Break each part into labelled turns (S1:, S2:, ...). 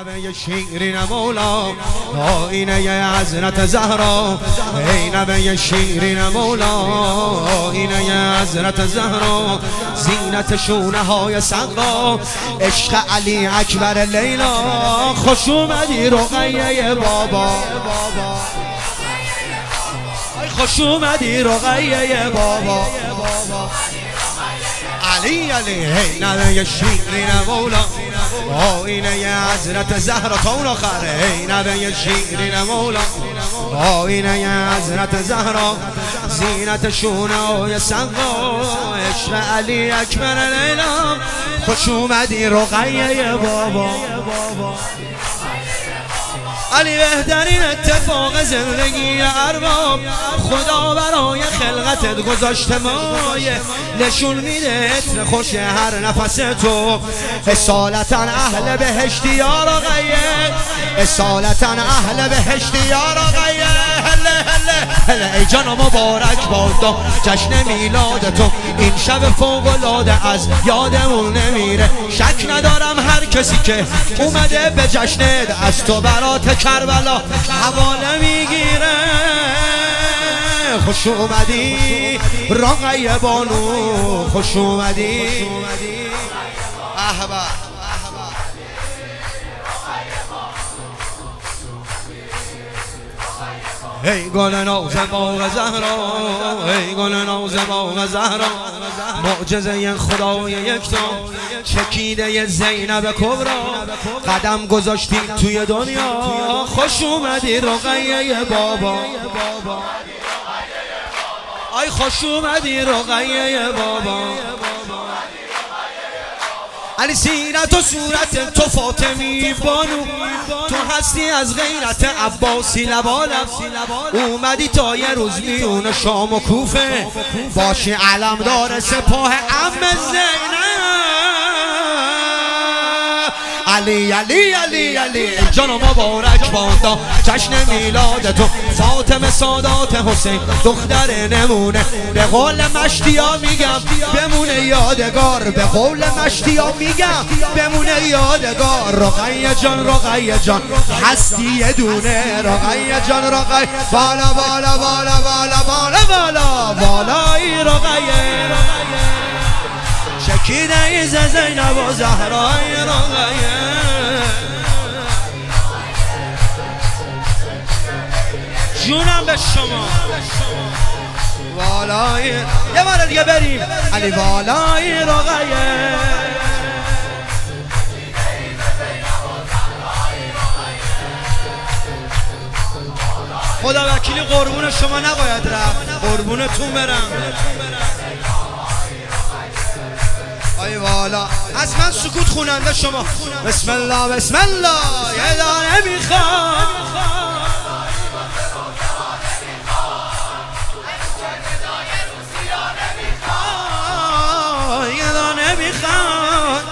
S1: نبی شیرین مولا آینه حضرت زهرا، ای نبی شیرین مولا آینه حضرت زهرا، زینت شونه های صغرا، عشق علی اکبر لیلا، خوش اومدی رقیه بابا، خوش اومدی رقیه بابا، علی علی ای نبی شیرین مولا آینه حضرت زهرا تا اون آخره، ای نبی شیرین مولا آینه حضرت زهرا، زینت شونه های صغرا، عشق علی اکبر لیلا، خوش اومدی رقیه بابا. علی بهترین اتفاق زندگی ارباب، خدا برای خلقتت گذاشته مایه، نشون میده عطر خوش هر نفس تو، اصالتا اهل بهشتی یا رقیه، اصالتا اهل بهشتی یا رقیه، ای جان مبارک بادا جشن میلاد تو، این شب فوق العاده از یادمون نمیره، شک ندارم هر کسی که اومده به جشنت از تو برات کربلا حواله میگیره، خوش اومدی رقیه بانو، خوش اومدی احبا. ای گل ناز باغ زهرا، ای گل ناز باغ زهرا، معجزه خدای یکتا، چکیده زینب کبرا، قدم گذاشتی توی دنیا، خوش اومدی رقیه بابا، ای خوش اومدی رقیه بابا. علی سیرت و صورت تو فاطمی بانو، تو هستی از غیرت عباسی لبالب، اومدی تا یه روز میون شام و کوفه، باشی علمدار سپاه عم زینب، علی علی علی علی جان مبارک بادا جشن میلاد تو، فاطمه سادات حسین دختر نمونه، به قول مشتیا میگم بمونه یادگار، به قول مشتیا میگم بمونه یادگار، رقیه جان رقیه جان هستی یه دونه، رقیه جان رقیه بالا بالا بالا بالا بالا بالا بالای رقیه، شکیده ایز زینب و زهرای رقیه، جونم به شما والای، یه بار دیگه بریم علی والای رقیه، خدا وکیلی قربون شما نباید رفت، قربونتون برم. ای والا از من سکوت خوننده شما، بسم الله بسم الله، یه دانه میخوام، یه دانه میخوام،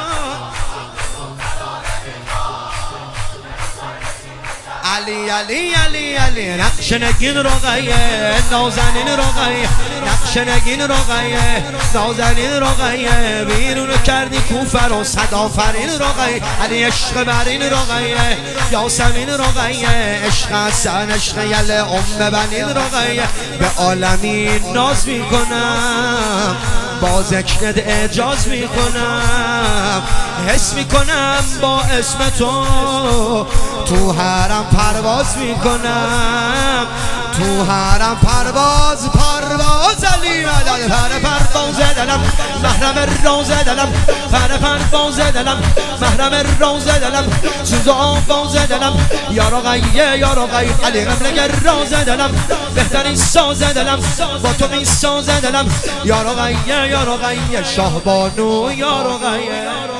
S1: علی علی علی علی نقش نگین رقیه، نازنین رقیه، نقش نگین رقیه، نازنین رقیه، بیرون کردی کوفه رو صدافرین رقیه، علی عشق برین رقیه، یاسمین رقیه، عشق حسن عشق یل ام بنین رقیه، به عالمی ناز میکنم با ذکرت اعجاز میکنم، حس میکنم با اسم تو حرم پرواز میکنم، تو حرم پرواز علی مدد، پرواز دلم محرم روز دلم، پرواز دلم محرم روز دلم، سوز آواز دلم، یا رقیه یا رقیه، علی قبل راز دلم، بهترین ساز دلم، با تو این ساز دلم، یا رقیه یا رقیه، شاه بانو یا رقیه.